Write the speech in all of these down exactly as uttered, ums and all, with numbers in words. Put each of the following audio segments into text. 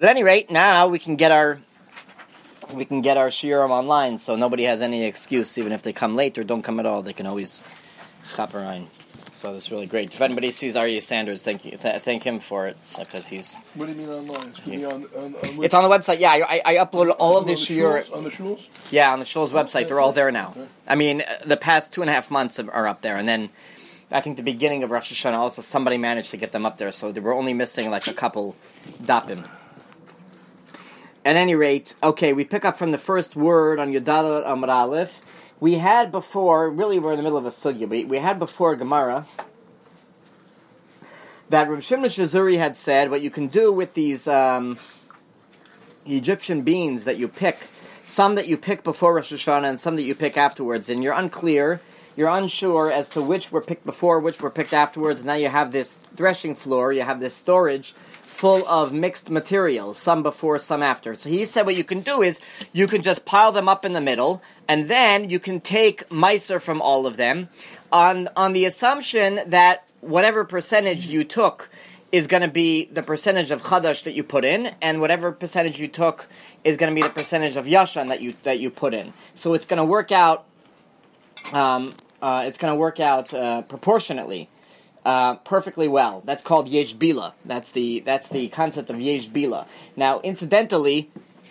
At any rate, now we can get our we can get our shiurim online, so nobody has any excuse, even if they come late or don't come at all. They can always chaperein. So that's really great. If anybody sees Aryeh Sanders, thank you, th- thank him for it, because he's. What do you mean online? It's going to be on, on, on It's on the website. Yeah, I, I upload all of the shiur. On the shuls? Yeah, on the shul's website. Okay. They're all there now. Okay. I mean, the past two and a half months are up there, and then I think the beginning of Rosh Hashanah also somebody managed to get them up there, so they were only missing like a couple dapim. At any rate, okay, we pick up from the first word on Yudalot Amud Aleph. We had before, really we're in the middle of a sugya, we, we had before Gemara that Reb Shimon Shazuri had said what you can do with these um, Egyptian beans that you pick, some that you pick before Rosh Hashanah and some that you pick afterwards, and you're unclear, you're unsure as to which were picked before, which were picked afterwards. Now you have this threshing floor, you have this storage full of mixed materials, some before, some after. So he said what you can do is, you can just pile them up in the middle, and then you can take meiser from all of them, on on the assumption that whatever percentage you took is going to be the percentage of chadash that you put in, and whatever percentage you took is going to be the percentage of yashan that you that you put in. So it's going to work out, um, uh, it's going to work out uh, proportionately. Uh, perfectly well. That's called yesh bila. That's the that's the concept of yesh bila. Now, incidentally,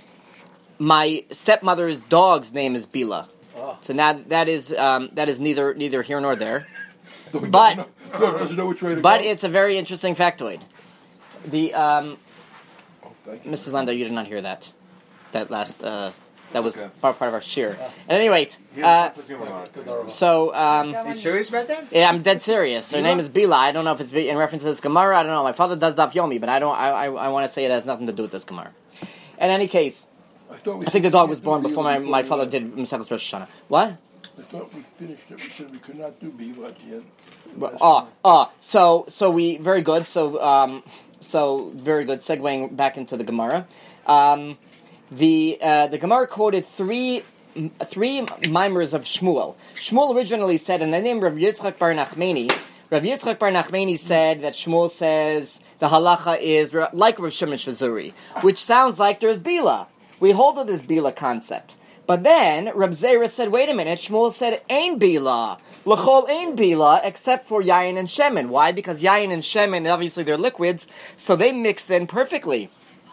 my stepmother's dog's name is Bila. Oh. So now that is um, that is neither neither here nor there. But but know, doesn't know which way to but go. It's a very interesting factoid. The um, oh, thank you. Missus Lando, you did not hear that. That last. Uh, That was okay. part, part of our shir. At any rate, uh, so... Um, Are you serious about that? Yeah, I'm dead serious. Her Bila? name is Bila. I don't know if it's in reference to this Gemara. I don't know. My father does Daf Yomi, but I don't. I, I, I want to say it has nothing to do with this Gemara. In any case, I, thought we I think the dog was do born before my, Bila my before father we did Maseches Rosh Hashanah. What? I thought we finished it. We said we could not do Bila at the end. Well, oh, oh, so so we very good. So um, so very good. Segueing back into the Gemara, um, the uh, the Gemara quoted three three mimers of Shmuel. Shmuel originally said, in the name of Rav Yitzchak Bar Nachmani, Rav Yitzchak Bar Nachmani said that Shmuel says the halacha is like Rav Shimon Shazuri, which sounds like there's Bila. We hold to this Bila concept. But then, Reb Zera said, wait a minute, Shmuel said, Ein Bila. L'chol Ein Bila, except for Yayin and Shemen. Why? Because Yayin and Shemen, obviously they're liquids, so they mix in perfectly.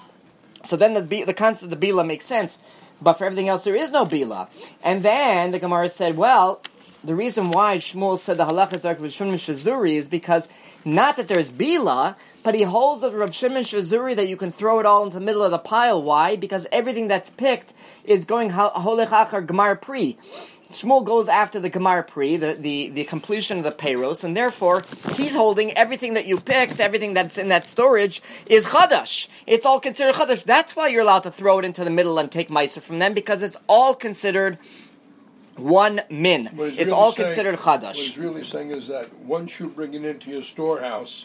So then the the concept of the Bila makes sense, but for everything else there is no Bila. And then the Gemara said, well, the reason why Shmuel said the halacha is like Rav Shimon Shazuri is because, not that there's Bila, but he holds of Rav Shimon Shazuri that you can throw it all into the middle of the pile. Why? Because everything that's picked is going holech achar gemar pri. Shmuel goes after the gemar pri, the, the, the completion of the peiros, and therefore he's holding everything that you picked, everything that's in that storage is chadash. It's all considered chadash. That's why you're allowed to throw it into the middle and take meiser from them, because it's all considered one min. It's really all saying, considered chadash. What he's really saying is that once you bring it into your storehouse,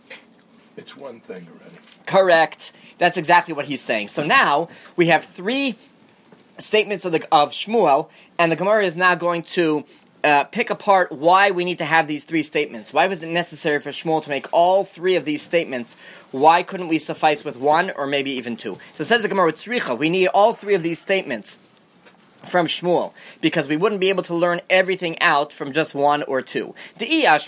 it's one thing already. Correct. That's exactly what he's saying. So now we have three statements of the of Shmuel, and the Gemara is now going to uh, pick apart why we need to have these three statements. Why was it necessary for Shmuel to make all three of these statements? Why couldn't we suffice with one or maybe even two? So it says the Gemara, Tzricha, we need all three of these statements from Shmuel, because we wouldn't be able to learn everything out from just one or two. If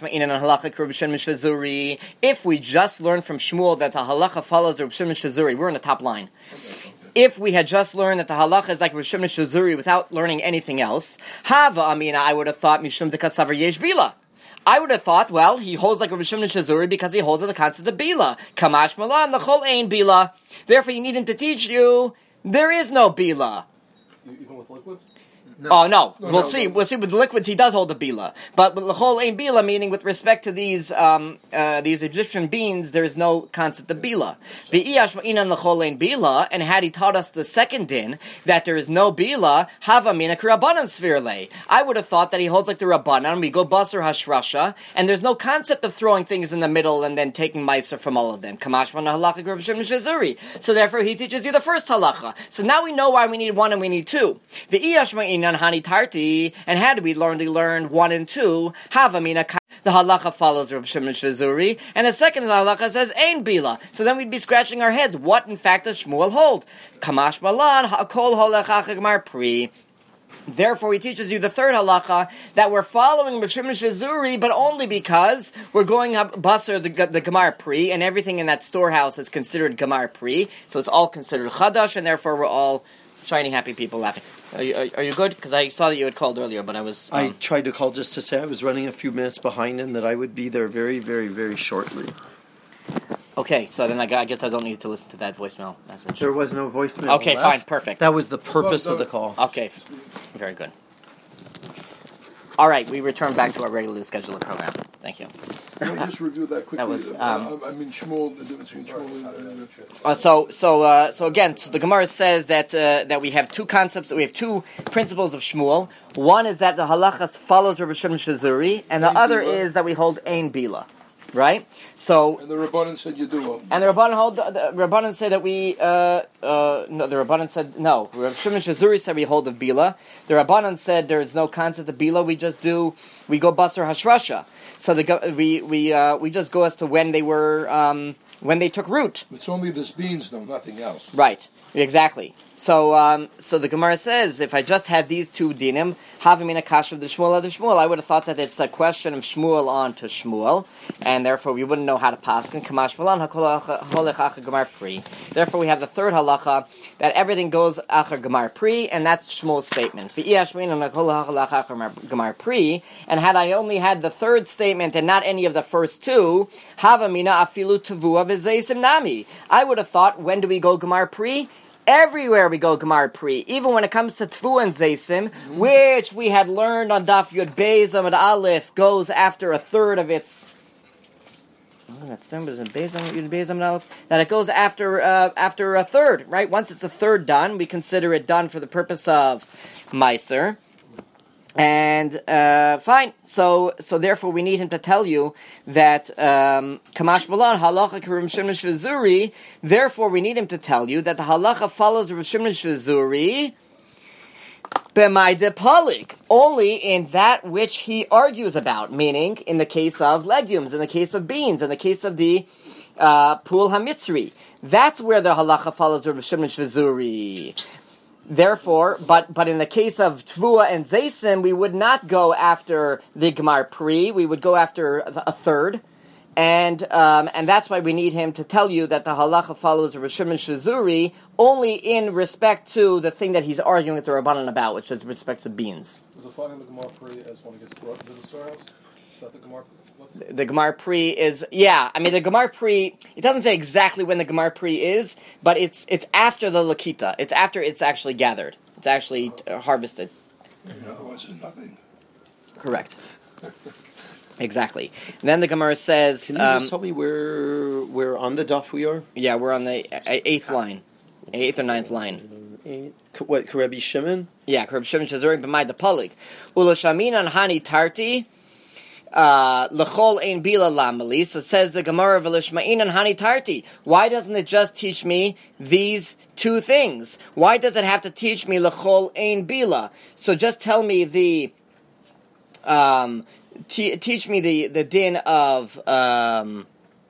we just learn from Shmuel that the halacha follows Reb Shimon Shazuri, we're in the top line. If we had just learned that the halacha is like Reb Shimon Shazuri without learning anything else, Hava Amina, I would have thought Mishum Dekasavar Yesh Bila. I would have thought, well, he holds like Reb Shimon Shazuri because he holds of the concept of Bila. Kamash Malan, the Chol Ein Bila. Therefore, you need him to teach you there is no Bila. Even with liquids? No. Oh, no. no we'll no, see. no. We'll see. With the liquids, he does hold the bila. But with the whole ain't bila, meaning with respect to these um, uh, these Egyptian beans, there is no concept of bila. V'iyash the whole ain't bila, and had he taught us the second din, that there is no bila, hava mina k'rabbanan svirle. I would have thought that he holds like the rabbanan, we go basar hashrasha, and there's no concept of throwing things in the middle and then taking meiser from all of them. Kamashman halacha Reb Shimon Shazuri. So therefore, he teaches you the first halacha. So now we know why we need one and we need two. V'iyash Hani Tarti, and had we learned, we learned one and two, Havamina the halacha follows Reb Shimon Shazuri, and the second halacha says Ein Bila. So then we'd be scratching our heads. What, in fact, does Shmuel hold? Kamash Malan, Kol Holech Acha Gemar Pri. Therefore, he teaches you the third halacha that we're following Reb Shimon Shazuri, but only because we're going up Basar, the, the Gemar Pri, and everything in that storehouse is considered Gemar Pri, so it's all considered Chadash, and therefore we're all shiny, happy people laughing. Are you, are, are you good? Because I saw that you had called earlier, but I was... Um... I tried to call just to say I was running a few minutes behind and that I would be there very, very, very shortly. Okay, so then I, I guess I don't need to listen to that voicemail message. There was no voicemail Okay, left. fine, perfect. That was the purpose of the call. Okay, very good. All right, we return back to our regularly scheduled program. Thank you. Can I just review that quickly? That was, um, uh, I mean, Shmuel, the difference between Shmuel and... Uh, Uh, so, so, uh, so again, so the Gemara says that uh, that we have two concepts. We have two principles of Shmuel. One is that the halachas follows Reb Shimon Shazuri, and the Ein other Bila. is that we hold Ein Bila, right? So, and the Rabbanan said you do. and the Rabbanan hold. The, the Rabbanan say that we. Uh, uh, no, the Rabbanan said no. Reb Shimon Shazuri said we hold of Bila. The Rabbanan said there is no concept of Bila. We just do. We go Basar Hashrasha. So the we we uh, we just go as to when they were um, when they took root. It's only this beans, though, nothing else. Right. Exactly. So, um, so the Gemara says, if I just had these two dinim, havimina kasha of the Shmuel of the Shmuel, I would have thought that it's a question of Shmuel on to Shmuel, and therefore we wouldn't know how to paskin. Kamash malan holech acher gemar pri. Therefore, we have the third halacha that everything goes acher gemar pri, and that's Shmuel's statement. Gemar pri, and had I only had the third statement and not any of the first two, havamina afilu tavua v'zeisim nami. I would have thought, when do we go gemar pri? Everywhere we go Gemar Pri, even when it comes to Tfu and Zaysim, mm-hmm. which we had learned on Daf Yud Beis Amud Aleph, goes after a third of its. Oh, that's third, but Beis Yud Beis Amud Aleph. That it goes after uh, after a third, right? Once it's a third done, we consider it done for the purpose of Meiser. And uh, fine, so so therefore we need him to tell you that Kamash Malan halacha Reb Shimon Shazuri. Therefore, we need him to tell you that the halacha follows Reb Shimon Shazuri b'may de'palik, only in that which he argues about. Meaning, in the case of legumes, in the case of beans, in the case of the uh, Pul Hamitzri, that's where the halacha follows Reb Shimon Shazuri. Therefore, but but in the case of Tvua and Zaysim, we would not go after the Gemar Pri, we would go after a third, and um, and that's why we need him to tell you that the halacha follows Reb Shimon Shazuri only in respect to the thing that he's arguing with the Rabbanan about, which is respect to beans. Was it finding the Gemar Pri as when it gets brought to the storehouse? Is that the Gemar Pri? The, the Gemar Pri is, yeah, I mean, the Gemar Pri, it doesn't say exactly when the Gemar Pri is, but it's it's after the Lakita. It's after it's actually gathered. It's actually uh, harvested. Mm-hmm. Otherwise, it's nothing. Correct. Exactly. And then the Gemara says... Can you um, just tell me where, where on the daf we are? Yeah, we're on the eighth line. Eighth or ninth line. Eight. What, Karebi Shimon? Yeah, Karebi Shimon Shazuri b'may de'palik. U'lashamin hani tarti... L'chol ein bila lamali. So says the Gemara v'lishma'inan hani tarti. Why doesn't it just teach me these two things? Why does it have to teach me l'chol ein bila? So just tell me the, um, t- teach me the, the din of, um,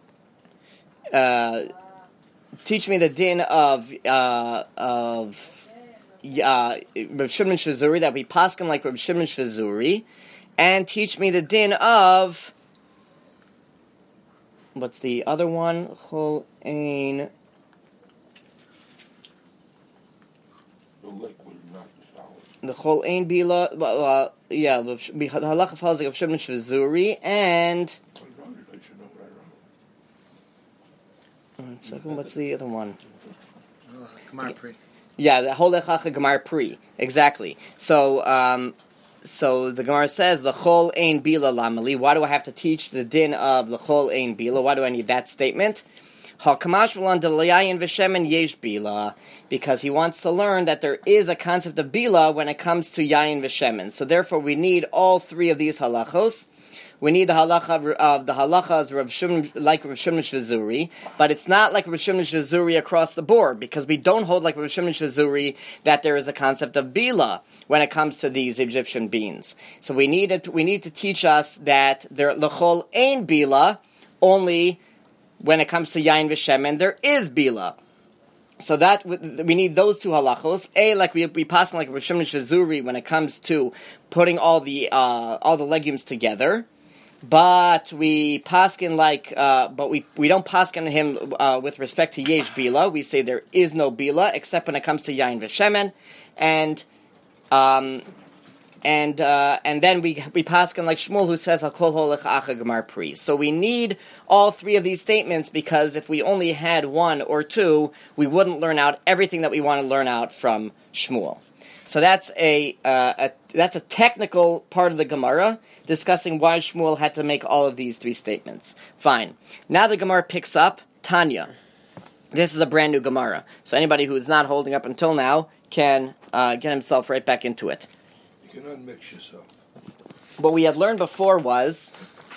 uh, teach me the din of, uh, of, uh, Reb Shimon Shazuri, that we paskin like Reb Shimon Shazuri, and teach me the din of, what's the other one? Chol ein. The liquid, not the solid. The chol ein bila. Uh, yeah, the halacha follows like of Shimon Shazuri and. I should know what I wrote. One second, what's the other one? Gemar Pri. Yeah, the Holech Acha Gemar Pri. Exactly. So, um, so the Gemara says, L'chol ein bila lamali. Why do I have to teach the din of L'chol ein bila? Why do I need that statement? Ha'kamash malan delayayin v'shemen yesh bila. Because he wants to learn that there is a concept of bila when it comes to yayin v'shemen. So therefore we need all three of these halachos. we need the halacha of the halachas Rav Shimon, like Rav Shimon Shazuri, but it's not like Rav Shimon Shazuri across the board, because we don't hold like Rav Shimon Shazuri that there is a concept of bila when it comes to these Egyptian beans. So we need it, we need to teach us that there lechol ein bila, only when it comes to yain v'shemen there is bila. So that we need those two halachos. A, like we we pass like Rav Shimon Shazuri when it comes to putting all the uh, all the legumes together, but we paskin like uh, but we, we don't paskin him uh, with respect to yesh bila. We say there is no bila except when it comes to yain v'shemen, and um and uh, and then we we paskin like Shmuel, who says hakol holech acha gemar pri. So we need all three of these statements, because if we only had one or two, we wouldn't learn out everything that we want to learn out from Shmuel. So that's a, uh, a that's a technical part of the Gemara, discussing why Shmuel had to make all of these three statements. Fine. Now the Gemara picks up Tanya. This is a brand new Gemara, so anybody who is not holding up until now can uh, get himself right back into it. You can unmix yourself. What we had learned before was,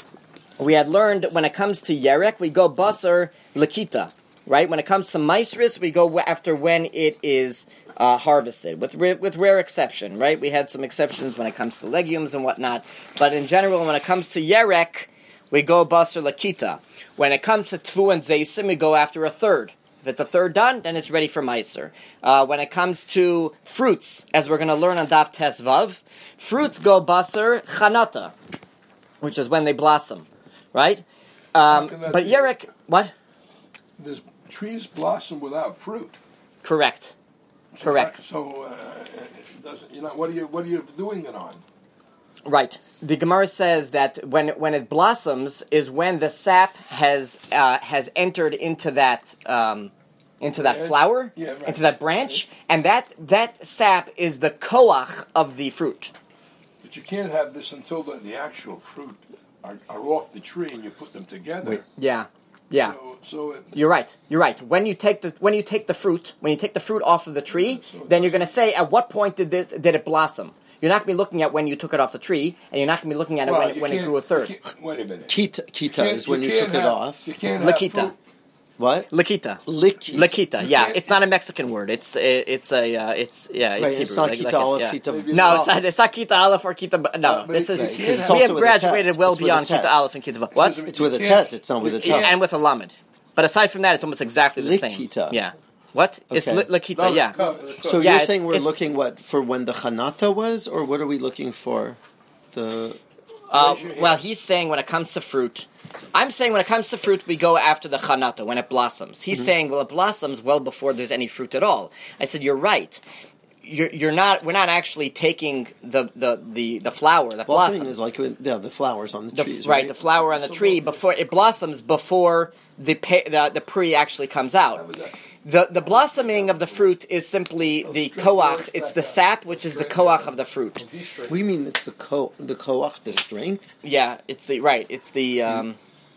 we had learned when it comes to Yerek, we go Basar Lakita, right? When it comes to Maisris, we go after when it is uh, harvested, with with rare exception, right? We had some exceptions when it comes to legumes and whatnot, but in general, when it comes to Yerek, we go Basar Lakita. When it comes to Tfu and Zaysim, we go after a third. If it's a third done, then it's ready for Meiser. Uh, when it comes to fruits, as we're going to learn on Daf Tes Vav, fruits go Basar Chanata, which is when they blossom, right? Um, but Yerek, what? There's trees blossom without fruit. Correct. So Correct. That, so, uh, it doesn't, you know, what are you what are you doing it on? Right. The Gemara says that when when it blossoms is when the sap has uh, has entered into that um, into that flower, yeah, right. into that branch, and that that sap is the koach of the fruit. But you can't have this until the, the actual fruit are, are off the tree and you put them together. Wait. Yeah. Yeah. So, so it, You're right. You're right. When you take the when you take the fruit, when you take the fruit off of the tree, then you're going to say at what point did it, did it blossom? You're not going to be looking at when you took it off the tree, and you're not going to be looking at it well, when, it, when it can't- grew a you third. can't- Wait a minute. Kita, kita is when you, can't took it have- off. You can't have Lakita. fruit. What? Lakita. Likita. Lakita. Yeah, can't- it's not a Mexican word. It's it, it's a uh, it's yeah. It's Right, Hebrew. it's not like- kita like aleph, yeah. kita. Maybe No, Well- it's not. It's not kita aleph or kita. b- No, Uh, but this it- is you can't have- we have with a graduated tet. well It's with a beyond tet. kita aleph and kita. What? It's with a You can't- tet. It's not with a you tet. can't- And with a lamed. But aside from that, it's almost exactly the same. Likita. Yeah. What? It's Okay. li- lakita. No, Yeah. no, So Yeah, you're it's- saying we're it's- looking what for when the chanata was, or what are we looking for? The Uh, Raise your hand. well, he's saying when it comes to fruit, I'm saying when it comes to fruit, we go after the chanata, when it blossoms. He's saying, well, it blossoms well before there's any fruit at all. I said, you're right. You're, you're not. We're not actually taking the the, the, the flower that blossoming blossoms. is like when- yeah, the flowers on the, The, trees, right, right? the flower on the tree before it blossoms before the pe- the, the pre actually comes out. The the blossoming of the fruit is simply the koach. It's the sap, which is the koach of the fruit. What do you mean it's the ko the koach, the strength? Yeah, it's the right. It's the um,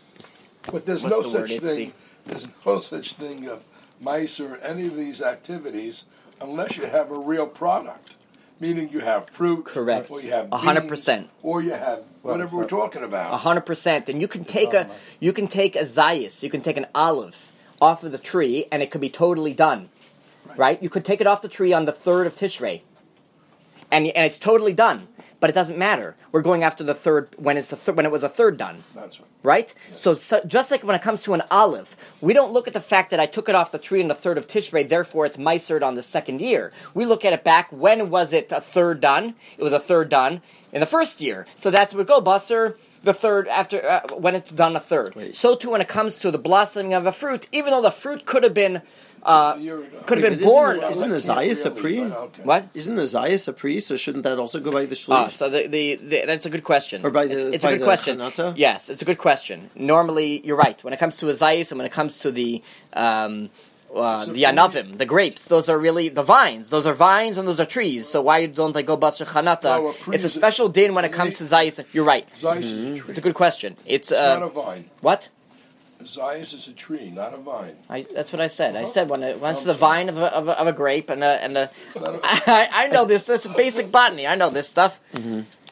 But there's What's no the such word? It's thing. There's no such thing of mice or any of these activities unless you have a real product. Meaning you have fruit, Correct. or you have A hundred beans, percent. or you have whatever we're talking about. A hundred percent, and you can take a you can take a zayis, you can take an olive off of the tree, and it could be totally done, right? You could take it off the tree on the third of Tishrei, and and it's totally done. But it doesn't matter. We're going after the third when it's a th- when it was a third done, That's right. right? So, so just like when it comes to an olive, we don't look at the fact that I took it off the tree on the third of Tishrei, therefore it's meisered on the second year. We look at it back. When was it a third done? It was a third done in the first year. So that's what we go buster. The third after uh, when it's done a third. Right. So too when it comes to the blossoming of a fruit, even though the fruit could have been uh, A year ago. could have Wait, been but born. Isn't, isn't Well, the that can't Zayas a really, pri? but okay. What? Isn't the Zayas a pri? So shouldn't that also go by the shlish? Ah, so the, the, the that's a good question. Or by the- it's, it's by a good the question. chanata? Yes, it's a good question. Normally, you're right. When it comes to a zayis and when it comes to the um, uh, So the can anavim, the grapes, those are really the vines. Those are vines and those are trees. So why don't they go basar chanata? No, a pri It's a is a- special din when it comes to zayis. You're right. Zayas is a tree. It's a good question. It's It's not a uh, vine. what? Zayas is a tree, not a vine. I, that's what I said. I Uh-huh. said when it, once I'm the sorry. vine of a, of a, of a grape and a and a. Not a- I, I know this. This is basic botany. I know this stuff.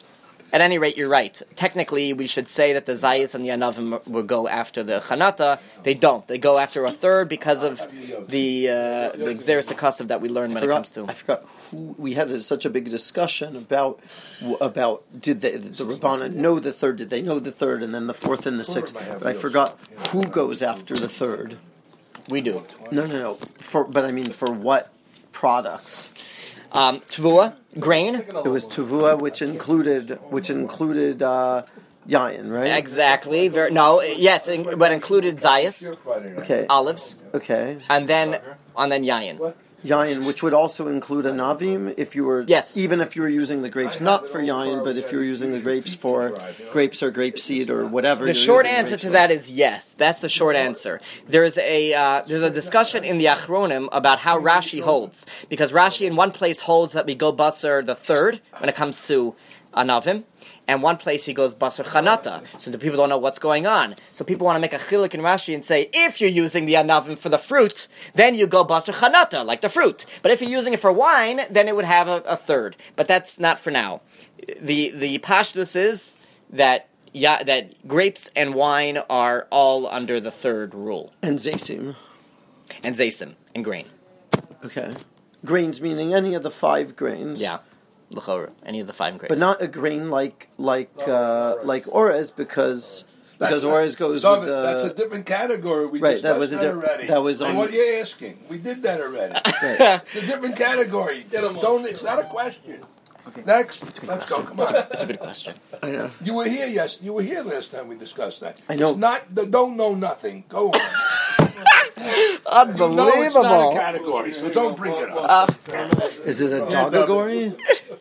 At any rate, you're right. Technically, we should say that the Zayis and the Anavim will go after the Chanata. They don't. They go after a third because of the uh, the Xeris Akasav that we learned when I forgot, it comes to. I forgot who we had a, such a big discussion about about did they, the Rabbana know the third? Did they know the third? And then the fourth and the sixth. But I forgot who goes after the third. We do. No, no, no. For but I mean for what products? Um, Tvua, grain. It was Tuvua, which included which included uh, Yayin, right? Exactly. Very, no, yes, in- but included Zayas, Okay. olives, Okay. and then and then Yayin. Yayin, which would also include a Navim if you were, Yes. even if you were using the grapes not for Yayin, but if you were using the grapes for grapes or grape seed or whatever. The you're short using answer grapes to for. that is yes. That's the short answer. There's a uh, there's a discussion in the Achronim about how Rashi holds, because Rashi in one place holds that we go Basar the third when it comes to Anavim, and one place he goes Basar Chanata. So the people don't know what's going on. So people want to make a chilik in Rashi and say, if you're using the Anavim for the fruit, then you go Basar Chanata, like the fruit. But if you're using it for wine, then it would have a, a third. But that's not for now. The the Pashtus is that yeah, that grapes and wine are all under the third rule, And Zaysim. and zaysim and grain. Okay. Grains meaning any of the five grains. Yeah, l'chorah, any of the five grapes. But not a grain like like uh, like Orez because because That's Orez goes no, with but that's a the different category. We Right, discussed that was a that diff- already. that was And on- what are you asking? We did that already. right. It's a different category. Don't. It's not a question. Next, let's go. Come on. That's a good question. I know. You were here. Yes, you were here last time we discussed that. I know. It's not. The don't know nothing. Go on. Unbelievable. No, it's not a category, so don't bring it up. Is it a dogagory?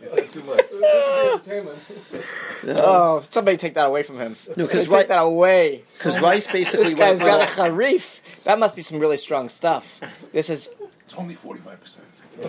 Oh, somebody take that away from him. No, because Take that right, away. because rice basically This guy's went got a well, harif. That must be some really strong stuff. This is. It's only forty-five percent.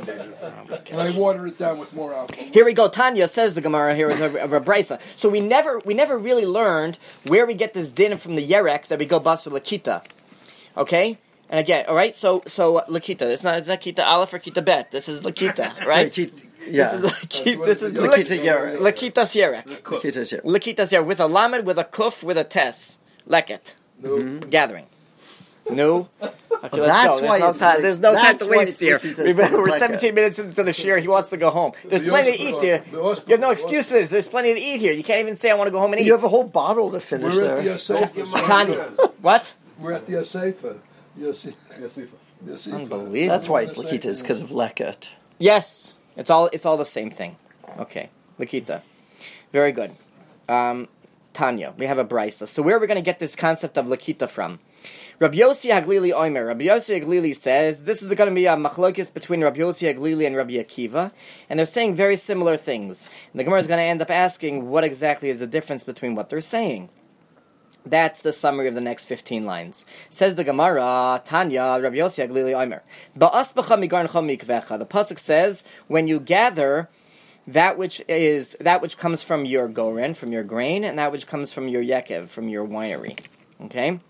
Can I water it down with more alcohol? Here we go. Tanya says the Gemara here is of a, a brisa. So we never we never really learned where we get this din from the yerek that we go basar lakita. Okay. And again, all right. So so lakita. It's not it's not kita aleph or kita bet. This is lakita, right? yeah, This is lakita. This is Lakita yerek. Lakitas yerek. Lakitas, yeah. Lakitas yerek with a lamed, with a kuf, with a tes. Leket. No. Gathering. No. Okay, let's that's go. why There's no it's time. like- There's no time that's to why waste it's here. Lakitas We've been, fucking we're Leket. seventeen minutes into the shir. He wants to go home. There's The plenty to hospital- eat here. the hospital- You have no the excuses. There's plenty to eat here. You can't even say I want to go home and eat. You have a whole bottle to finish We're at the there. Yosefa. Tanya. What? We're at the Yosefa. Yosef. Yasifa. Yosefa. Unbelievable. That's why it's Lakitas, because of Leket. Yes. It's all it's all the same thing. Okay. Lakita. Very good. Um, Tanya. We have a brisa. So where are we going to get this concept of Lakita from? Rabbi Yossi Haglili Oimer. Rabbi Yossi Haglili says this is going to be a machlokes between Rabbi Yossi Haglili and Rabbi Akiva, and they're saying very similar things. And the Gemara is going to end up asking what exactly is the difference between what they're saying. That's the summary of the next fifteen lines. Says the Gemara, Tanya, Rabbi Yossi Haglili Oimer. Ba'aspacha migarncha mikvecha. The pasuk says when you gather that which is that which comes from your goren, from your grain, and that which comes from your yekev, from your winery. Okay.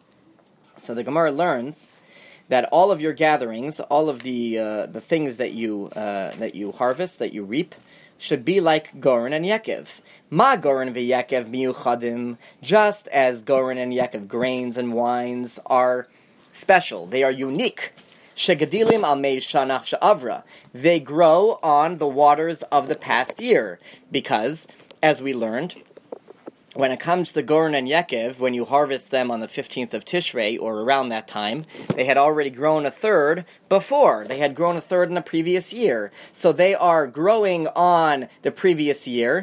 So the Gemara learns that all of your gatherings, all of the uh, the things that you uh, that you harvest, that you reap, should be like Goren and Yekev. Ma Goren v'Yekev miyuchadim, just as Goren and Yekev, grains and wines, are special. They are unique. Shegadilim al mei shanach she'avra. They grow on the waters of the past year, because, as we learned, when it comes to Goren and Yekev, when you harvest them on the fifteenth of Tishrei, or around that time, they had already grown a third before. They had grown a third in the previous year. So they are growing on the previous year,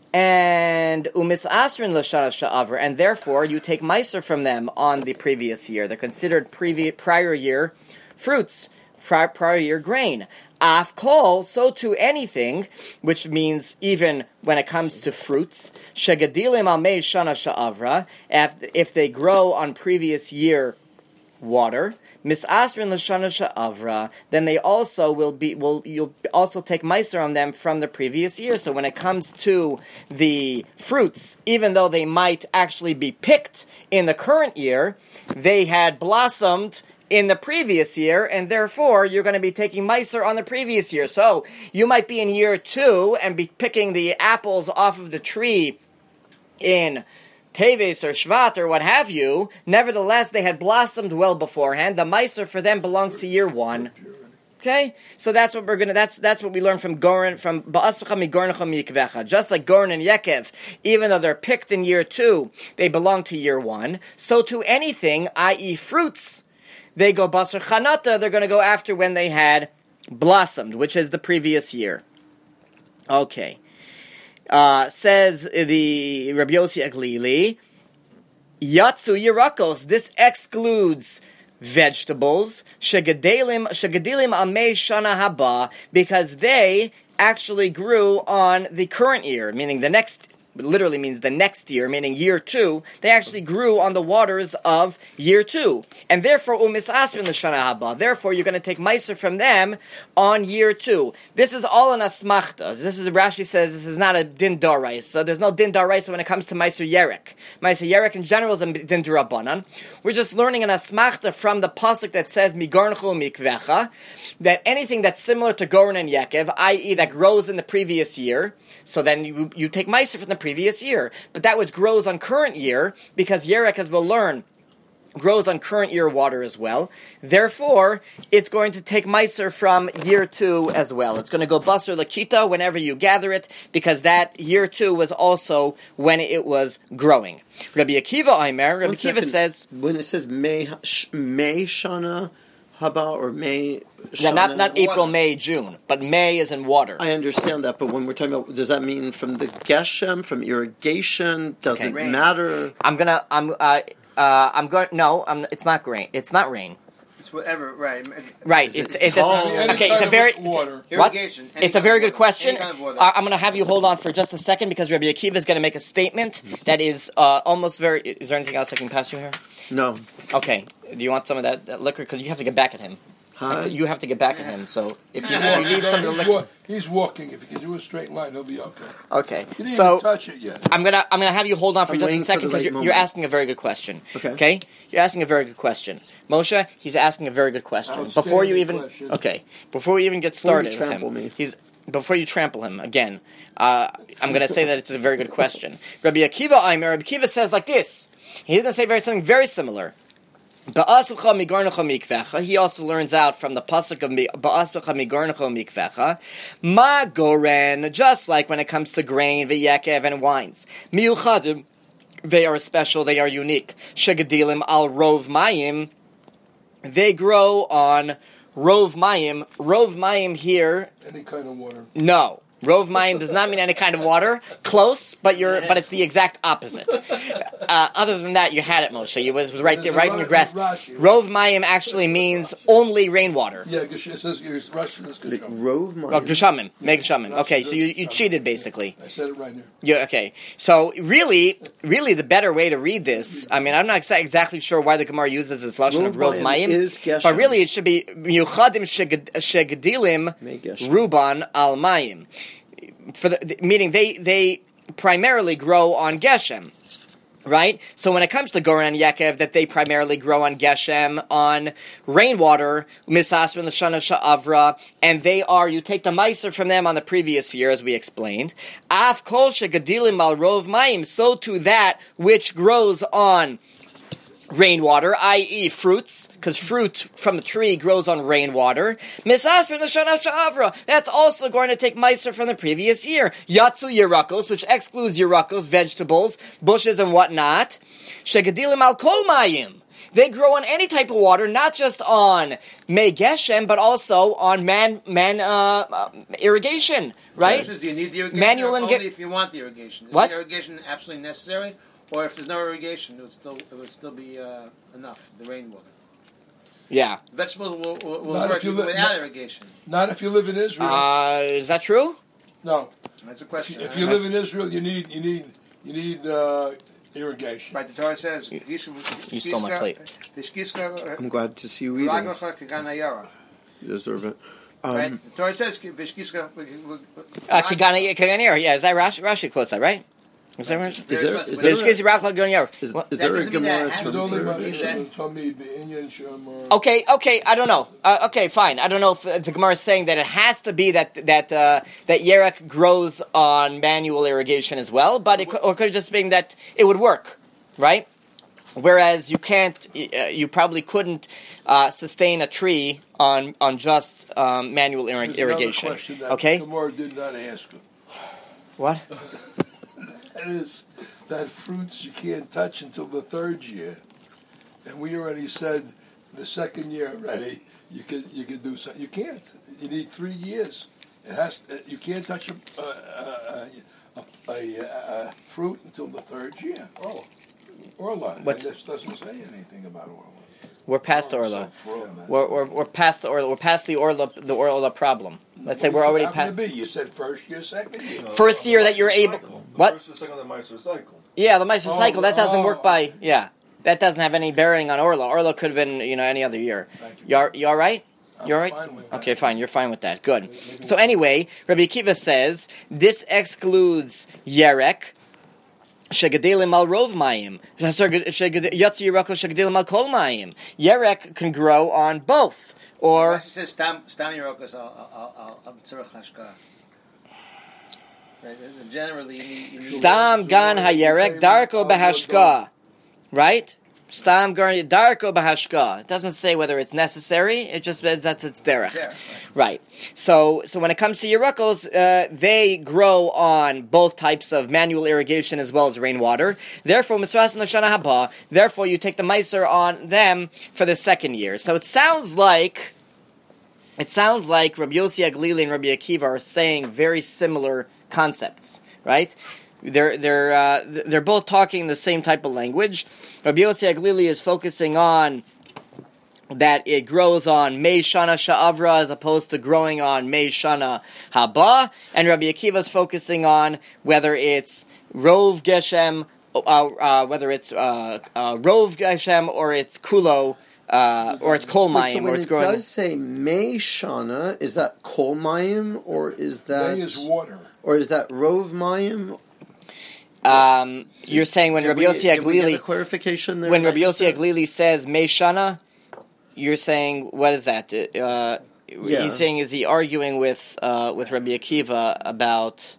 and umis asrin l'shana sha'aver, and therefore you take meiser from them on the previous year. They're considered previ- prior year fruits, pri- prior year grain. Af kol, so to anything, which means even when it comes to fruits, shegadilim al mei shana sha'avra, if they grow on previous year water, misasrin l'shana sha'avra, then they also will be will you'll also take meiser on them from the previous year. So when it comes to the fruits, even though they might actually be picked in the current year, they had blossomed in the previous year, and therefore you're going to be taking meiser on the previous year. So you might be in year two and be picking the apples off of the tree in Teves or Shvat or what have you, nevertheless they had blossomed well beforehand. The Meiser for them belongs to year one. Okay, so that's what we're gonna. That's that's what we learn from Goren from Ba'asvacha migornecha mikvecha. Just like Goren and Yekev, even though they're picked in year two, they belong to year one. So to anything, that is, fruits, they go basar chanata. They're going to go after when they had blossomed, which is the previous year. Okay. Uh, says the Rabbi Yossi Aglili, Yatsu Yerakos, this excludes vegetables, Shegedelim Shegedelim Amei Shana Haba, because they actually grew on the current year, meaning the next literally means the next year, meaning year two, they actually grew on the waters of year two. And therefore, umis asrin l'shana haba. Therefore, you're going to take meiser from them on year two. This is all an asmachta. This is, Rashi says, this is not a din doraisa. So there's no din doraisa when it comes to meiser yerek. Meiser yerek in general is a din durabanan. We're just learning an asmachta from the pasuk that says, migarnchu mikvecha, that anything that's similar to goren and yekev, that is that grows in the previous year, so then you, you take meiser from the previous year. But that which grows on current year, because Yerek, as we'll learn, grows on current year water as well. Therefore, it's going to take meiser from year two as well. It's going to go basar lakita whenever you gather it, because that year two was also when it was growing. Rabbi Akiva Aimer, Rabbi Akiva says... When it says May, May Shana Haba or May... Yeah, not not April, May, June, but May is in water. I understand that, but when we're talking about, does that mean from the geshem, from irrigation? Does Okay. it Rain. matter? I'm gonna, I'm, uh, uh, I'm going. No, I'm, it's not rain. It's not rain. It's whatever, right? Right. Is It's it it's tall? a, Any okay. kind It's a of very water. What? Irrigation. Any It's a kind very of good water. question. Any kind of water. Uh, I'm going to have you hold on for just a second because Rabbi Akiva is going to make a statement that is uh, almost very. Is there anything else I can pass you here? No. Okay. Do you want some of that, that liquor? Because you have to get back at him. Huh? You have to get back at him. So if you, No, you need no, some of the he's, liquor. wa- he's walking. If he can do a straight line, he'll be okay. Okay. He didn't So even touch it yet. I'm gonna I'm gonna have you hold on for I'm just a waiting for second the because right you're, moment. you're asking a very good question. Okay. You're asking a very good question, Moshe. He's asking a very good question. Before you even Outstanding question. okay, before we even get Before you started with trample him, me. he's before you trample him again. Uh, I'm gonna say that it's a very good question. Rabbi Akiva Aimer, Rabbi Akiva says like this. He's gonna say very something very similar. Ba'asvacha migarnecha mikvecha. He also learns out from the pasuk of Ba'asvacha migarnecha mikvecha. Ma goren, just like when it comes to grain, v'yekev, and wines. Miuchadim, they are special, they are unique. Shegadilim al rov mayim, they grow on rov mayim. Rov mayim here, Any kind of water. no. Rov mayim does not mean any kind of water. Close, but you're, but it's the exact opposite. Uh, other than that, you had it, Moshe. You was, was right there, right in your grasp. Rov mayim actually means only rainwater. Yeah, it says it's Russian. It's The good. Rove Oh, Mine. Geshamim, make Geshamim. Okay, so you, you cheated basically. I said it right here. Yeah, okay. So really, really, the better way to read this. I mean, I'm not exa- exactly sure why the Gemara uses this lashon of Rov Rov Mayim Mayim, is Geshem. but really it should be Miuchadim Shegedilim May Geshem. Ruban Al Mayim. For the, the- meaning they they primarily grow on Geshem. Right? So when it comes to Goran and Yekev, that they primarily grow on Geshem, on rainwater, Misasra and Lashana Sha'avra, and they are, you take the Meiser from them on the previous year, as we explained. Af kol shegadilim al rov mayim, so to that which grows on rainwater, that is fruits, because fruit from the tree grows on rainwater. Misasper l'shana sha'avra, that's also going to take meiser from the previous year. Yatsu yerakos, which excludes yerakos, vegetables, bushes and whatnot. Shegadilim al kol mayim. They grow on any type of water, not just on Mei Geshem, but also on man man uh, uh, irrigation, right? Do you need the irrigation? Manual or and only get- if you want the irrigation. Is What? the irrigation absolutely necessary? Or if there's no irrigation, it would still it would still be uh, enough, the rainwater. Yeah. Vegetables will, will, will Not work if you li- without not- irrigation. Not if you live in Israel. Uh, is that true? no. That's a question. If right? you live in Israel, you need you need you need uh, irrigation. Right, the Torah says, You stole my plate. I'm glad to see you eating. Right, You deserve it. Um, the Torah says, Vishkiska. Uh, Kigana Kiganir, yeah, is that Rashi? Rashi quotes that, right? Is there? Is there- is there- Is, is there a Gemara has term to for be irrigation? that- Okay, okay, I don't know. Uh, okay, fine. I don't know if, if the Gemara is saying that it has to be that that uh, that yerek grows on manual irrigation as well, but it could, or could it just be that it would work, right? Whereas you can't, uh, you probably couldn't uh, sustain a tree on on just um, manual ir- There's irrigation. another question that Okay, Gemara did not ask him. what? That is that fruits you can't touch until the third year, and we already said the second year already you could you could do something. You can't. You need three years. It has. You can't touch a a, a, a, a fruit until the third year. Oh, orla. And What's- this doesn't say anything about orla. We're past orla. So from- We're, we're we're past the orla. We're past the orla the orla problem. Let's say What we're does it already happen past. to be? You said first year, second year. First year that you're able. What? First or second of the Meister cycle. Yeah, the Meister Oh, cycle, that doesn't work oh. by, yeah. That doesn't have any bearing on Orla. Orla could have been, you know, any other year. Thank you. You all, you all right? I'm You all right? fine with that. Okay, fine. You're fine with that. Good. So anyway, Rabbi Akiva says, this excludes Yerek, Shegedelim al rov mayim. Yotzi Yereko shegedelim al kol mayim. Yerek can grow on both. Or, She says stam stam yerokas al al tzurach hashka. Generally, you need, you need Stam gan hayerek darko bahashka. Right? Stam gan darko bahashka. It doesn't say whether it's necessary. It just says that's its derech. Derech, right. Right. So, so when it comes to yerakos, uh, they grow on both types of manual irrigation as well as rainwater. Therefore, misras l'shana haba. Therefore, you take the meiser on them for the second year. So it sounds like. It sounds like Rabbi Yossi Aglili and Rabbi Akiva are saying very similar concepts, right? They're they're uh, they're both talking the same type of language. Rabbi Yossi Aglili is focusing on that it grows on Mei Shana Sha'avra as opposed to growing on Mei Shana Haba, and Rabbi Akiva is focusing on whether it's Rov Geshem, uh, uh, whether it's uh, uh, Rov Geshem or it's Kulo. Uh, or it's kol Wait, mayim, so or when it's it growing. does say Mei Shana, is that Kol Mayim or is that May is water. or is that Rov Mayim? Um, you're saying when Did Rabbi we- Yossi did we get a Aglili, clarification there? when that Rabbi you Yossi said? Aglili says Meishana, you're saying what is that? Uh, Yeah. He's saying is he arguing with uh, with Rabbi Akiva about.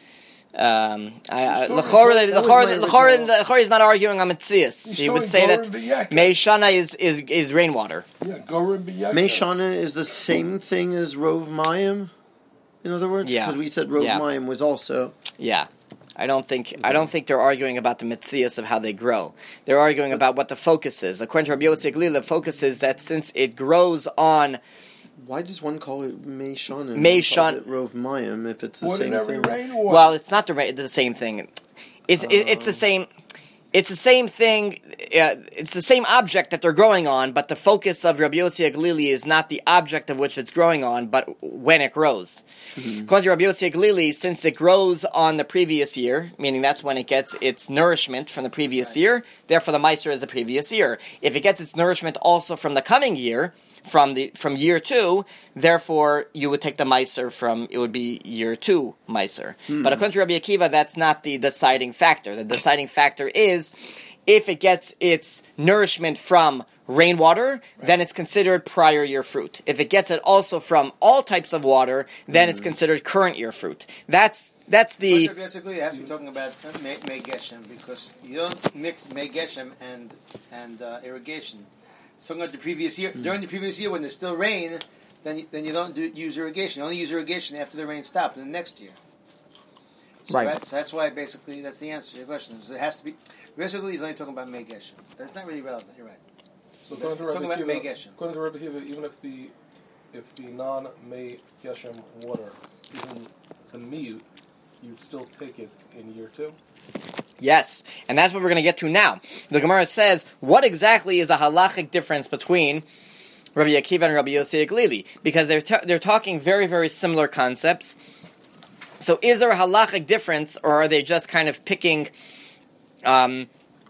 Um, I, I, He's talking- L'chor, that was L'chor, my L'chor, original- L'chor is not arguing on Metzias. He's He would talking say that Goren B'Yaka. Meishana is, is is rainwater. Yeah, Goren B'Yaka. Mei Shana is the same thing as Rov Mayim. In other words, Yeah. because we said Rov Yeah. Mayim was also. Yeah. I don't think I don't think they're arguing about the mitzias of how they grow. They're arguing about what the focus is. According to Rabbi Yossi Aglili, the focus is that since it grows on Why does one call it Mei Shana? and Mei one calls Shan- it Rov Mayim if it's the same Ordinary thing. rainwater. well, it's not the ra- the same thing. It's it, it's the same. It's the same thing. Uh, it's the same object that they're growing on, but the focus of Rabbi Yossi Aglili is not the object of which it's growing on, but when it grows. Mm-hmm. According to Rabbi Yossi Aglili, since it grows on the previous year, meaning that's when it gets its nourishment from the previous right. year, therefore the meiser is the previous year. If it gets its nourishment also from the coming year, from the from year two, therefore you would take the meiser from, it would be year two meiser. Hmm. But according to Rabbi Akiva, that's not the deciding factor. The deciding factor is if it gets its nourishment from rainwater, right. then it's considered prior year fruit. If it gets it also from all types of water, then mm. it's considered current year fruit. That's that's the. But basically, it has to be talking about Mei Geshem because you don't mix Mei Geshem and and uh, irrigation. It's talking about the previous year. Mm. During the previous year, when there's still rain, then you, then you don't do, use irrigation. You only use irrigation after the rain stopped in the next year. So right. That, so that's why basically that's the answer to your question. So it has to be. Basically, he's only talking about Mei Geshem. That's not really relevant. You're right. So according to talking Rabbi about Mei Akiva, Geshem. according to Rabbi Akiva, even if the if the non Mei Geshem water, even the miyut, you'd still take it in year two. Yes, and that's what we're going to get to now. The Gemara says, what exactly is a halachic difference between Rabbi Akiva and Rabbi Yossi Aglili? Because they're ta- they're talking very, very similar concepts. So is there a halachic difference, or are they just kind of picking um,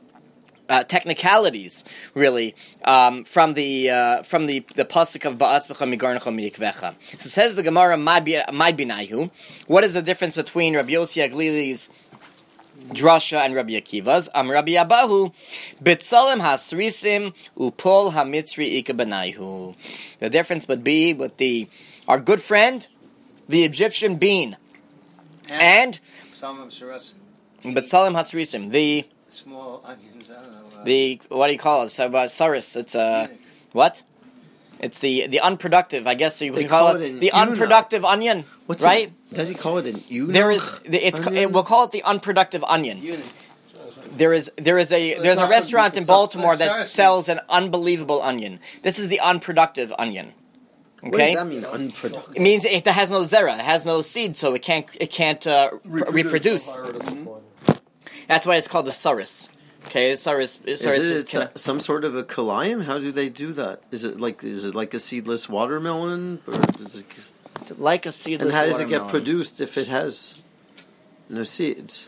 uh, technicalities, really, um, from the uh, from the, the pasuk of Ba'atzbecha migarnecha miyikvecha? So says the Gemara, my binayu. What is the difference between Rabbi Yossi Aglili's drasha and Rabbi Akiva's. Am Rabbi Abahu, Betzalim hasrisim upol hamitzri ikabanaihu. The difference would be with the our good friend, the Egyptian bean, and Psalm Shirasim. Betzalim hasrisim, the Small onions. I don't know. Uh, the what do you call it? So, uh, saris. It's uh, what? It's the the unproductive. I guess you They could call, call it, it an the una. unproductive onion. What's right? It? Does he call it an una? There is it's onion? it, we'll call it the unproductive onion. unit. There is there is a there's a not restaurant in it's not- Baltimore it's that not- sells an unbelievable onion. This is the unproductive onion. What Okay, does that mean? Unproductive. it means it has no zera, it has no seed, so it can't it can't uh, reproduce. Reproduce. That's why it's called the saris. Okay, saris. Is saris it is it's a- some sort of a kalayim? How do they do that? Is it like is it like a seedless watermelon, or does it, it's like a seedless. and how does it get watermelon. produced if it has no seeds?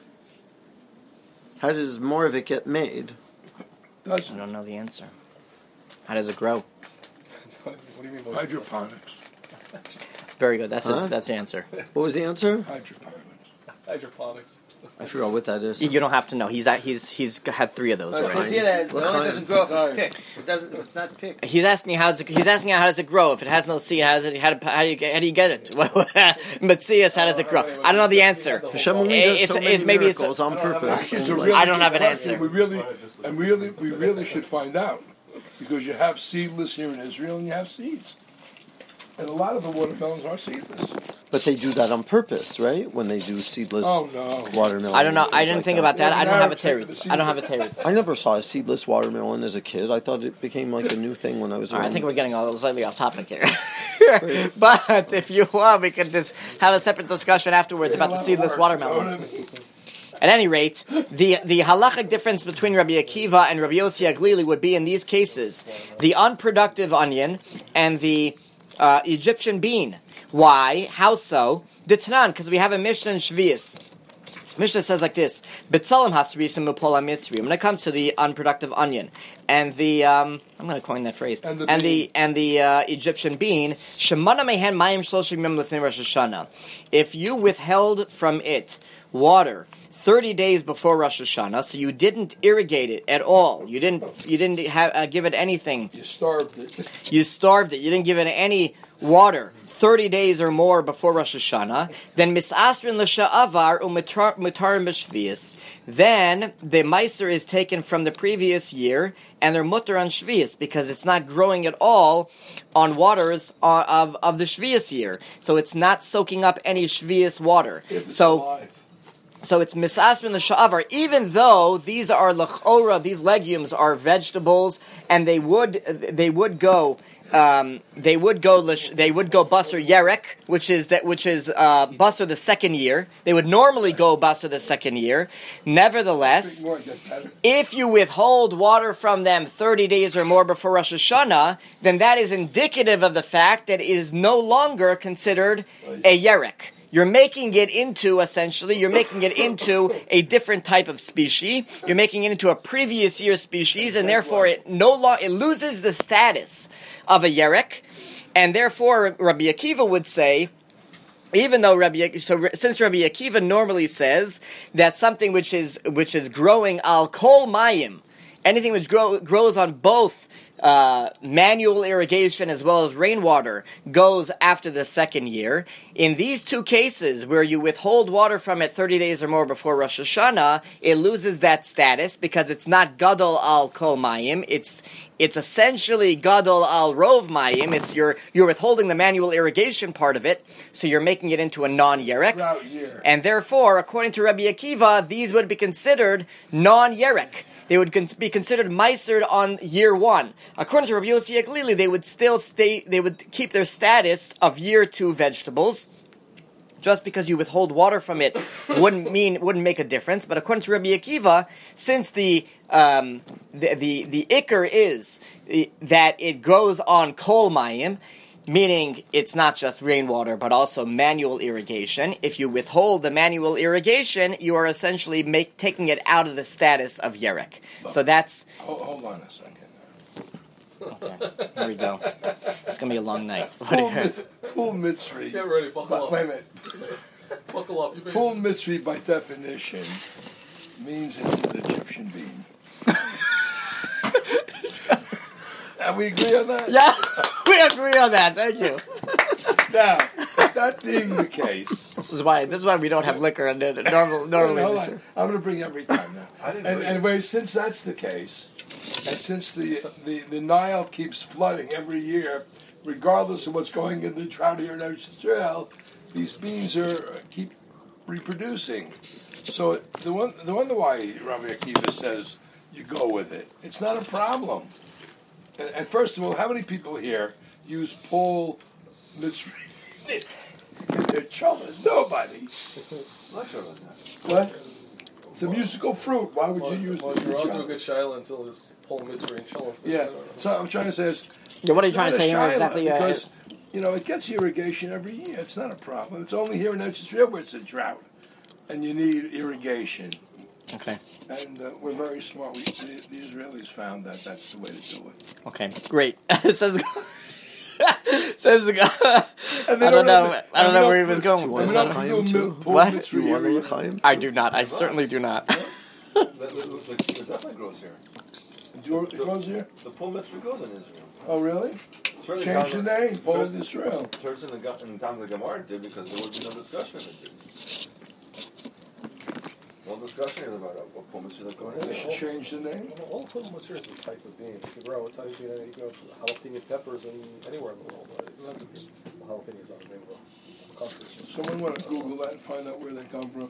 How does more of it get made? I Doesn't. don't know the answer. How does it grow? What do you mean? by- Hydroponics. Very good. That's Huh? his, that's the answer. What was the answer? Hydroponics. Hydroponics. I forgot what that is. You don't have to know. He's at, he's he's had three of those. It Already. says here that the What only kind? doesn't grow if Fine. it's picked. It doesn't. If it's not picked. He's asking how does it, he's asking how does it grow if it has no seed? How does it how, do, how do you get how do you get it? Matthias, how does it grow? I don't know the answer. Hashem only Eh, does it's- so it's- many maybe it's a- miracles on purpose. It's a Like- really I don't good have an question. answer. We really, and really, we really should find out because you have seedless here in Israel, and you have seeds, and a lot of the watermelons are seedless. But they do that on purpose, right? When they do seedless Oh no! watermelon. I don't know. I things didn't like think that. about that. Well, I don't have a now check teretz. the I don't have a teretz. I never saw a seedless watermelon as a kid. I thought it became like a new thing when I was All right, around. I think we're getting all slightly off topic here. But if you want, we could just have a separate discussion afterwards about the seedless watermelon. At any rate, the, the halachic difference between Rabbi Akiva and Rabbi Yossi Aglili would be in these cases the unproductive onion and the uh, Egyptian bean. Why? How so? The Tanan, because we have a Mishnah in Shvius. Mishnah says like this: Betzalim hasrisim upola mitzri. When it comes to the unproductive onion and the, um, I'm going to coin that phrase, And the and bean. the and the uh, Egyptian bean, shemana mehen mayim shloshim yom lefnei Rosh Hashanah. If you withheld from it water thirty days before Rosh Hashanah, so you didn't irrigate it at all, you didn't you didn't have, uh, give it anything, You starved it. you starved it, you didn't give it any water thirty days or more before Rosh Hashanah, then misasrin l'sha'avar u'mitar b'shvius. Then the meiser is taken from the previous year, and they're mutter on shvius because it's not growing at all on waters of, of, of the shvius year. So it's not soaking up any shvius water. If it's So. alive. So it's misasmin l'sha'avar, even though these are l'chora, these legumes are vegetables, and they would they would go um, they would go lish, they would go basar yerek, which is that which is uh, basar the second year. They would normally go basar the second year. Nevertheless, More get better. if you withhold water from them thirty days or more before Rosh Hashanah, then that is indicative of the fact that it is no longer considered a yerek. You're making it into, essentially, you're making it into a different type of species. You're making it into a previous year species, and therefore it no lo- it loses the status of a yerek. And therefore, Rabbi Akiva would say, even though Rabbi, so since Rabbi Akiva normally says that something which is which is growing al kol mayim, anything which grow, grows on both uh, manual irrigation as well as rainwater goes after the second year. In these two cases, where you withhold water from it thirty days or more before Rosh Hashanah, it loses that status because it's not gadol al kol mayim. It's it's essentially gadol al rov mayim. It's you're you're withholding the manual irrigation part of it, so you're making it into a non-yerek. Drought year. And therefore, according to Rabbi Akiva, these would be considered non-yerek. They would con- be considered meisered on year one. According to Rabbi Yossi Aglili, they would still stay. They would keep their status of year two vegetables. Just because you withhold water from it wouldn't mean wouldn't make a difference. But according to Rabbi Akiva, since the um, the the, the ikar is uh, that it grows on kol mayim, meaning it's not just rainwater, but also manual irrigation. If you withhold the manual irrigation, you are essentially make, taking it out of the status of yerek. So that's... Hold, hold on a second. Okay, here we go. It's going to be a long night. What do Pool, you- mit, pool mitzri. Get ready, buckle But up. wait a minute. Buckle up. You Pool mitzri by definition means it's an Egyptian bean. And we agree on that? Yeah, we agree on that. Thank you. Now, that being the case, This is why. This is why we don't have liquor in it. Normal, normally. hold on. I'm going to bring every time now. I didn't And, know and you- wait, since that's the case, and since the, the, the Nile keeps flooding every year, regardless of what's going in the drought here in Eretz Israel, these beans are keep reproducing. So the one the wonder why Rabbi Akiva says you go with it. It's not a problem. And, and first of all, how many people here use Paul Mitzri in their cholas? Nobody. What? It's a musical fruit. Why would you use Well, the you're on to a cholent? good shiloh until this whole mitzvah and shalom. Yeah. So I'm trying to say is, Yeah, what are you it's trying to not say a here shiloh exactly? Uh, Because you know it gets irrigation every year. It's not a problem. It's only here in Eretz Israel where it's a drought, and you need irrigation. okay. And uh, we're very smart. We, the, the Israelis found that that's the way to do it. Okay. Great. It says. Says the guy. And they I don't know. have- I don't and know we where he don't was going put- with and this. we I don't don't- do milk, Paul What? Mitzri You want area. the l'chaim? I do not. I certainly do not. That, that, that, that definitely grows here. Do you- It goes here? The Paul Mitzvah grows in Israel. Oh, really? Certainly Change the Gam- name, Paul Turks- Israel. Turks in the Ga- in the time of the Gemara did because there would be no discussion of it. No discussion is about what Paul Mitzvah is going They should to change the name. All the mitzvah is the type of bean. You can grow what type of bean, you can grow jalapeno peppers in anywhere in the world. Right? You don't have to be jalapenos on the main country. Someone want to Google that and find out where they come from.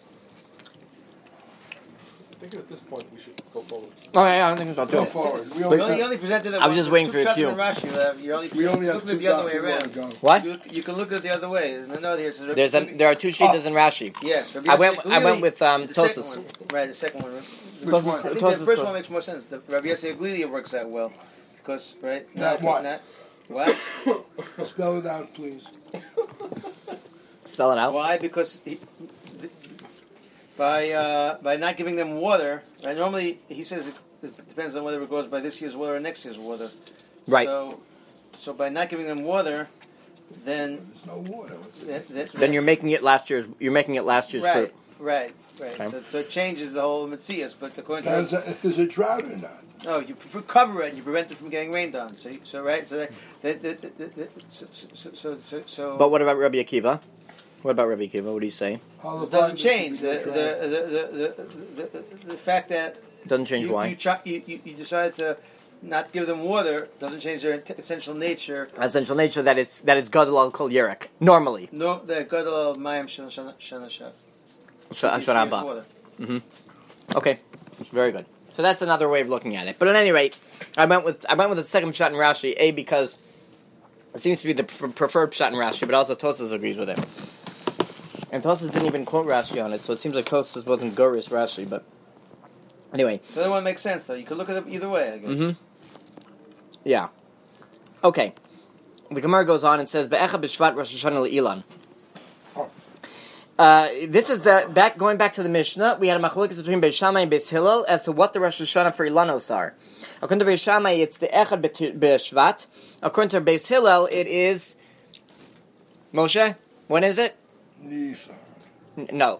I think at this point we should go forward. Okay, I don't think I'll do Go it. forward. We You only, only, you only presented it I was one- just waiting two for your shots cue. in Rashi. You have- You only, we only have look at two it the other way dots we around. want to go. What? You, you can look at it the other way. No, no, here it says. There's a, there are two shittas in Rashi. Yes, Rabbi I went. Yossi I went Aglili, with um, the second Tosas. one. Right, the second one. Which one? I think Tosas the first Tosas. one makes more sense. The Rabbi Yossi Aglili works out well because right. Not what? Not, what? Spell it out, please. Spell it out. Why? Because he, th- by uh, by not giving them water. Right, normally he says it, it depends on whether it goes by this year's water or next year's water. Right. So, so by not giving them water, then There's no water. that, that's Then you're making it last year's. You're making it last year's right, fruit. right, right. Okay. So, so it changes the whole Metzias. But according Now, to is that if there's a drought or not. no, you p- cover it and you prevent it from getting rained on. So, you, so right. So that, that, that, that, that, that so, so, so, so, so But what about Rabbi Akiva? What about Rabbi Akiva? What do you say? How it doesn't the change the drought? the, the, the, the, the, the fact that Doesn't change you, why. You, try, you, you, you decide to not give them water. Doesn't change their int- essential nature. Essential nature that it's that it's gadol al kol yerek normally. No, the gadol of mayim shana shana shana shana. Sh- Shana Haba. Okay, very good. So that's another way of looking at it. But at any rate, I went with I went with the second shot in Rashi. A because it seems to be the pre- preferred shot in Rashi, but also Tosas agrees with it. And Tosas didn't even quote Rashi on it, so it seems like Tosas wasn't Gurius Rashi. But anyway, The other one makes sense though. You could look at it either way, I guess. mm-hmm. yeah. Okay, the Gemara goes on and says, "Be'echa b'shvat Rosh Hashanah le'ilan." Uh, this is the back going back to the Mishnah. We had a machlokes between Beis Shammai and Beis Hillel as to what the Rosh Hashanah for Ilanos are. According to Beis Shammai, it's the Echad B'T- B'Shvat. According to Beis Hillel, it is Moshe. When is it? Nissan. N- no.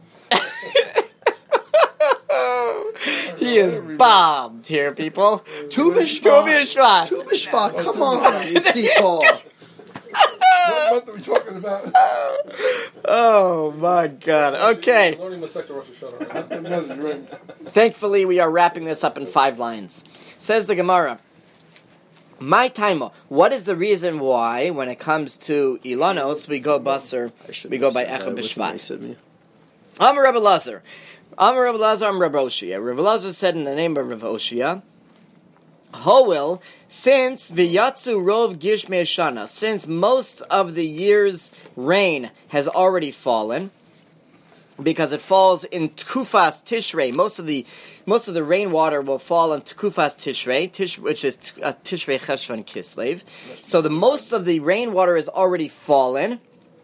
He is bombed here, people. Tu Tu B'Shvat. B'Shvat. Tu B'Shvat. Come on, you people. What month are we talking about? Oh my God. Okay. We're learning Masechta Rosh Hashanah. Right? Another drink. Thankfully, we are wrapping this up in five lines. Says the Gemara, my taimo. What is the reason why, when it comes to Ilanos, we go basar, we go by Echad B'Shvat? Amar Rebbe Lazar. Amar Rebbe Lazar, Amar Rebbe Oshia. Rebbe Lazar said in the name of Rebbe Oshia, Hoel, since V'yatzu Rov Gishmei Shana, since most of the year's rain has already fallen, because it falls in Tkufas Tishrei. Most of the most of the rainwater will fall on Tkufas Tishrei, tish, which is uh, Tishrei Cheshvan Kislev. So the most of the rainwater is already fallen.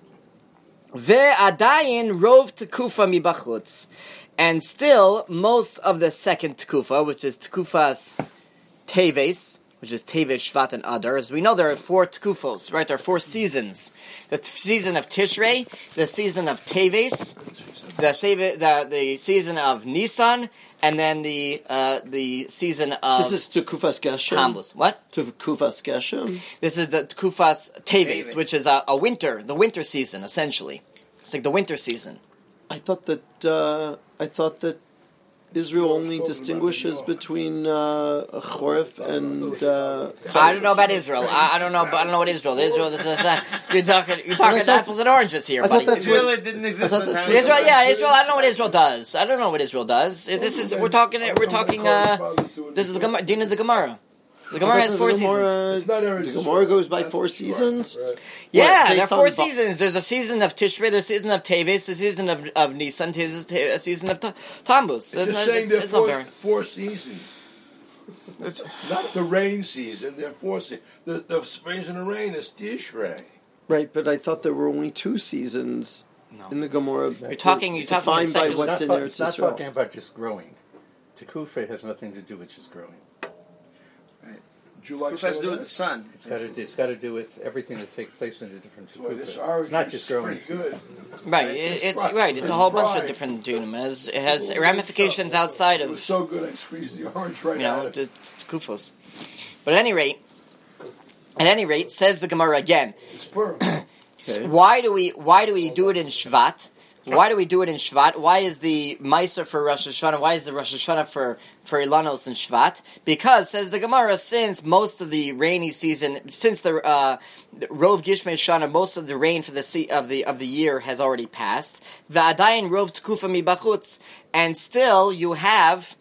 Ve'adayin rov Tkufa mibachutz, and still most of the second Tkufa, which is Tkufas Teves, which is Teves, Shvat, and Adar. As we know, there are four Tkufos, right? There are four seasons: the t- season of Tishrei, the season of Teves, the save the the season of Nisan, and then the uh, the season of This is Tekufas Geshem. Tammuz. What? Tekufas Geshem. This is the Kufas Teves, Teves. which is a, a winter, the winter season, essentially. It's like the winter season. I thought that uh, I thought that Israel only Spoken distinguishes about the between uh, Chorif and. Uh, I don't know about Israel. I, I don't know. But I don't know what Israel. Israel. This is, uh, you're talking. You're talking I thought- apples and oranges here, I thought buddy. that's Israel what- it didn't exist. I thought by the that's time what- it Israel, was- yeah, Israel. I don't know what Israel does. I don't know what Israel does. This is we're talking. We're talking. Uh, this is the Gemara. Din of the Gemara. The Gemara I has thought four the seasons. Gemara, It's not the Eretz Gemara Yisrael. goes by That's four right. seasons. Right. Yeah, What, there are based four on bu- seasons. There's a season of Tishrei, there's a season of Teves, the season of of Nisan, there's a season of Ta- Tammuz. There's Just no- saying it's- there are it's not four, very- four seasons. Not the rain season. There are four seasons. The, the season of rain is Tishrei. Right, but I thought there were only two seasons No. in the Gemara. You're talking- you're talking defined by second- what's it's in not, there. it's not talking about just growing. Tekufa has nothing to do with just growing. July It has to do with the sun. It's got to it's got to do with everything that takes place in the different Boy, this tekufa. It's not just growing. pretty good. Right, it, it's Right. right. It's a whole bunch of Right. different dunamas. It has ramifications outside It was of so good I squeezed the orange right you out know of it. the kufos. But at any rate, at any rate, says the Gemara again. It's perfect. Okay. Why do we why do we do it in Shvat? Why do we do it in Shvat? Why is the Meiser for Rosh Hashanah? Why is the Rosh Hashanah for, for Ilanos in Shvat? Because, says the Gemara, since most of the rainy season, since the uh, Rov Gishmei Shana, most of the rain for the se- of the of the year has already passed. V'adayin Rov Tkufa Mibachutz, and still you have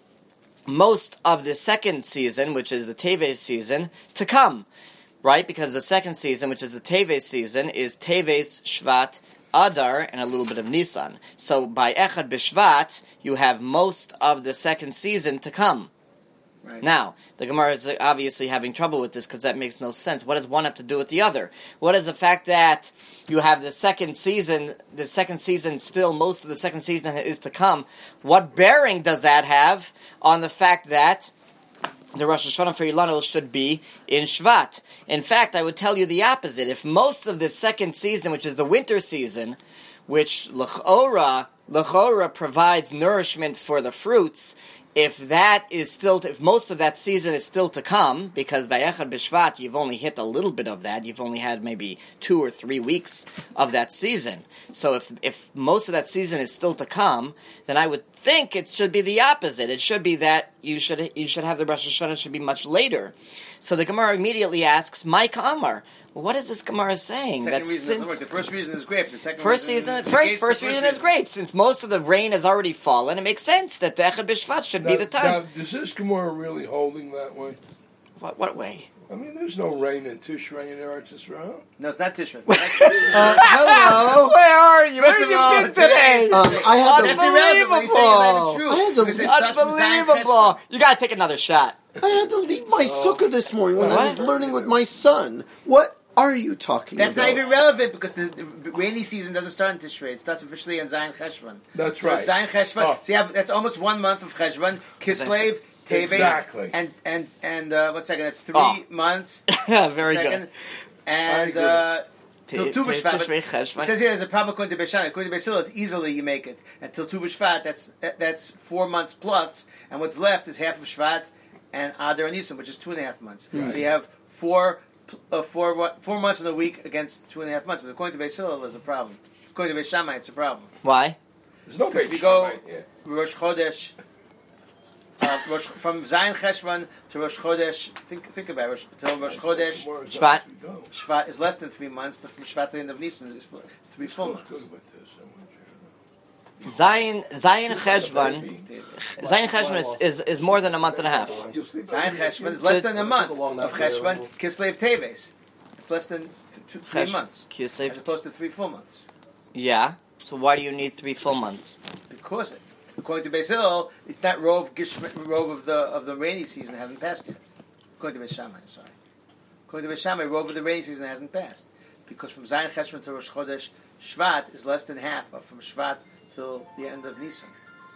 most of the second season, which is the Teves season, to come, right? Because the second season, which is the Teves season, is Teves, Shvat, Adar, and a little bit of Nisan. So by Echad B'Shvat, you have most of the second season to come. Right. Now, the Gemara is obviously having trouble with this because that makes no sense. What does one have to do with the other? What is the fact that you have the second season, the second season still, most of the second season is to come? What bearing does that have on the fact that the Rosh Hashanah for Ilano should be in Shvat? In fact, I would tell you the opposite. If most of the second season, which is the winter season, which L'chora, L'chora provides nourishment for the fruits, if that is still, to, if most of that season is still to come, because by Echad B'Shvat you've only hit a little bit of that, you've only had maybe two or three weeks of that season. So if if most of that season is still to come, then I would think it should be the opposite. It should be that you should you should have the Rosh Hashanah should be much later. So the Gemara immediately asks, Mike Amar, well, what is this Gemara saying? Second That reason since is, the first reason is great. But the second First reason season, is first, negates first the reason is great. Since most of the rain has already fallen, it makes sense that the Echad B'Shvat should be Now- the time. Now, is this Gemara really holding that way? What, what way? I mean, there's no rain in Tishrei and Eretz Yisrael. No, it's not Tishrei. Uh, hello. Where are you? First of all, today- Um, I had That's to, irrelevant. But you say it's Unbelievable. true. I had to- Because it starts from Zion Unbelievable! Cheshvan. You gotta take another shot. I had to leave my sukkah this morning when I was What? learning with my son. What are you talking That's about? not even relevant because the, the rainy season doesn't start in Tishrei. It starts officially on Zion Cheshvan. That's so right. Zion Cheshvan. Oh. So you have that's almost one month of Cheshvan. Kislev, Teves, Exactly. and and and uh, one second. That's three Oh. months. Very second, good. And agree. uh, till Te- Tu te- B'Shvat. Tishrei It Cheshvan. says here there's a problem according to Beishan. According to Beisil, it's easily you make it until Tu B'Shvat. That's that's four months plus, and what's left is half of Shvat and Adar and Nisan, which is two and a half months. Right. So you have four. Uh, four what, four months in a week against two and a half months, but according to Beis Hillel, there's a problem. According to Beis Shammai, it's a problem. Why? There's no Because Beit we go Shammai here. Rosh Chodesh, uh, Rosh, from Zion Cheshvan to Rosh Chodesh. Think think about it. Rosh, till Rosh Chodesh Gemara's Shvat. as we go. Shvat is less than three months, but from Shvat to the end of Nisan is full- it's three full Who's months. good with this? I want you Zion Zion Cheshvan Zion Cheshvan is, is, is more than a month and a half. to know. You'll sleep Zion over Cheshvan here. is less than a month of Cheshvan. Kislev Teves. It's less than th- two, three Chesh- months, Kislev- as opposed to three full months. Yeah. So why do you need three full months? Because it, according to Beis Hillel, it's not rove Gishma, rove of the of the rainy season hasn't passed yet. According to Beis Shammai, sorry. According to Beis Shammai, rove of the rainy season hasn't passed because from Zion Cheshvan to Rosh Chodesh Shvat is less than half of from Shvat till the end of Nisan.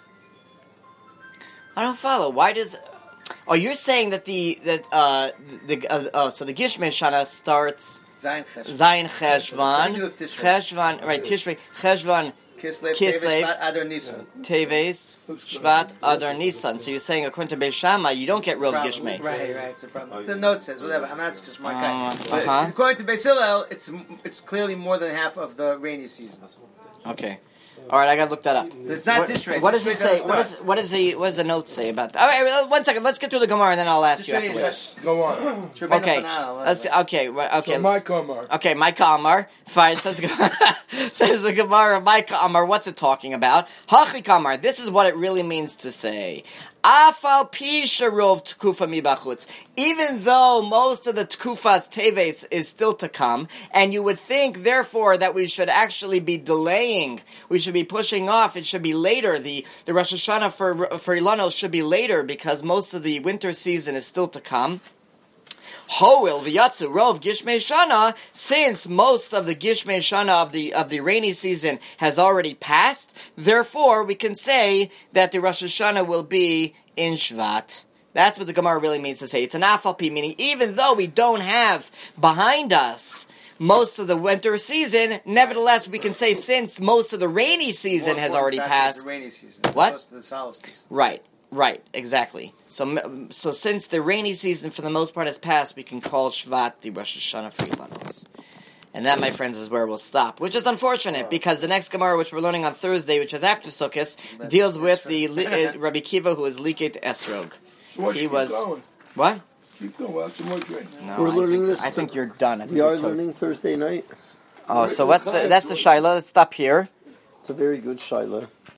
I don't follow. Why does? Oh, you're saying that the that uh the uh, oh so the Gishmei Shana starts Zion Cheshvan. Zion What do you Cheshvan do with Tishrei? Cheshvan right Tishrei Cheshvan Kislev, Kislev. Teves, Shvat, Adar, Nisan. Teves, Shvat, Adar, Nisan. So you're saying according to Beis Shammai, you don't get Rov Problem. Gishmei. Right, right, it's a problem. The note says whatever. I'm not just my Uh, guy. But uh-huh. according to Beis Hillel, it's it's clearly more than half of the rainy season. Okay. All right, I gotta look that up. It's not What, this rate. what does This he rate say? doesn't What is start. what is he? What does the note say about? All right, well, one second. Let's get through the Gemara and then I'll ask This you rate afterwards. is- Go on. It's Rabbeinu Okay. Hananel, Let's, whatever. okay. right, Okay. So my Kamar. Okay, my Kamar. Fine, says, says the Gemara, my Kamar, what's it talking about? Hachi Kamar, this is what it really means to say. Afal pi sharov tkufa mibachutz. Even though most of the tkufas teves is still to come, and you would think, therefore, that we should actually be delaying, we should be pushing off, it should be later, the, the Rosh Hashanah for, for Ilanos should be later, because most of the winter season is still to come. Hoil v'yatzu rov gishmei shana, since most of the gishmei shana of the of the rainy season has already passed, therefore we can say that the Rosh Hashanah will be in Shvat. That's what the Gemara really means to say. It's an afalpi, meaning even though we don't have behind us most of the winter season, nevertheless we can say since most of the rainy season More has important already factor is passed. The rainy season. as What? opposed to the solstice. Right. Right, exactly. So, so since the rainy season for the most part has passed, we can call Shvat the Rosh Hashanah for Ilanos. And that, my friends, is where we'll stop. Which is unfortunate, because the next Gemara, which we're learning on Thursday, which is after Sukkot, deals with the li- uh, Rabbi Kiva, who is Liket Esrog. So what, He keep was- going. What? Keep going. We'll have some more drink. No, We're I learning think, this- I think you're done. I think We are you're toast. learning Thursday night. Oh, so what's the, that's the Shaila. Let's stop here. It's a very good Shaila.